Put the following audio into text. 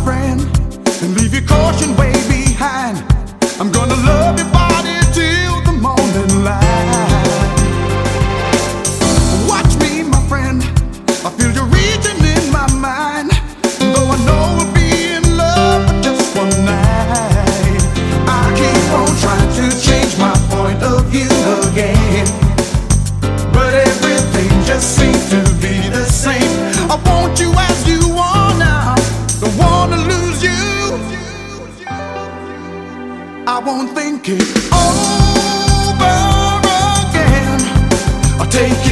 friend, and leave your caution way behind. I'm gonna love your body till the morning light. Watch me, my friend, I feel you reaching in my mind. Though I know we'll be in love for just one night, I keep on trying to change my point of view again, but everything just seems to be the same. I want you as you are now, don't wanna lose you. I won't think it over again. I'll take